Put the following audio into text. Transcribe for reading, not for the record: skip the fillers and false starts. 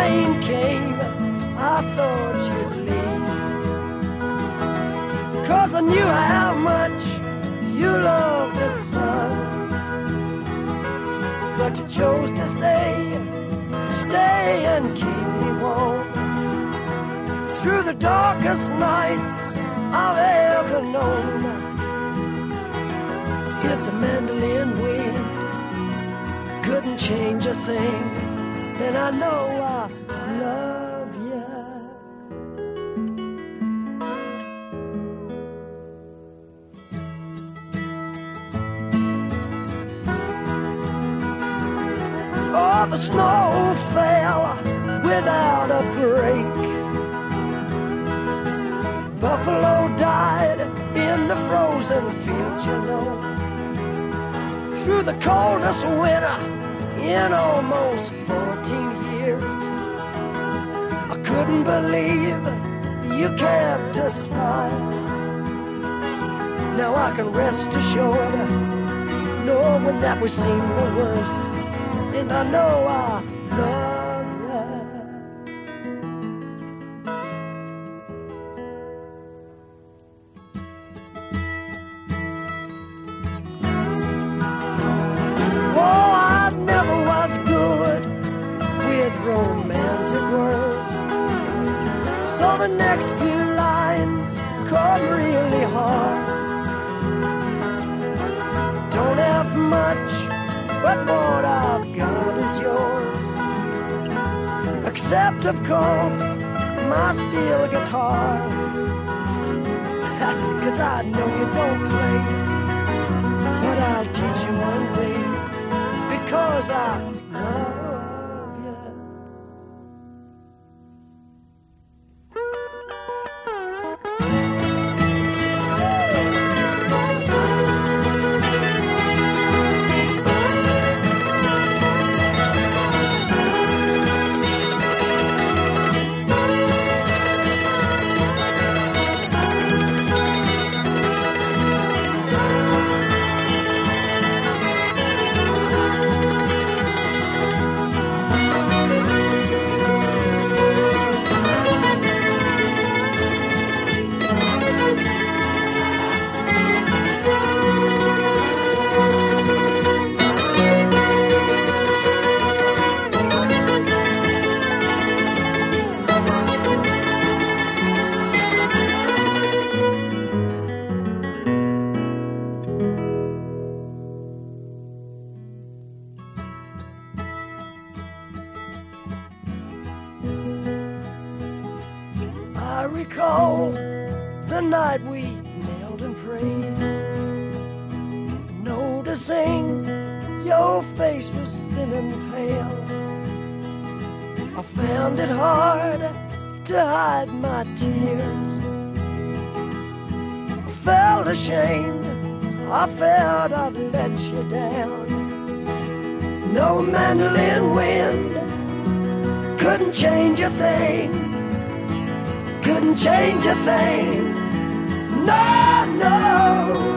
rain came, I thought you'd leave, 'cause I knew how much you loved the sun. But you chose to stay and keep me warm through the darkest nights I've ever known. If the mandolin wind couldn't change a thing, then I know I love you. Oh, the snow fell without a break. Buffalo died in the frozen fields, you know. Through the coldest winter in almost 14 years, I couldn't believe you kept a smile. Now I can rest assured, knowing that we've seen the worst, and I know I love you. Oh, I never was good with romantic words, so the next few lines come really hard. Don't have much, but what I've got is yours, except of course my steel guitar. 'Cause I know you don't play, but I'll teach you one day, because I love you. I recall the night we knelt and prayed, noticing your face was thin and pale. I found it hard to hide my tears. I felt ashamed, I felt I'd let you down. No mandolin wind couldn't change a thing, couldn't change a thing. No, no.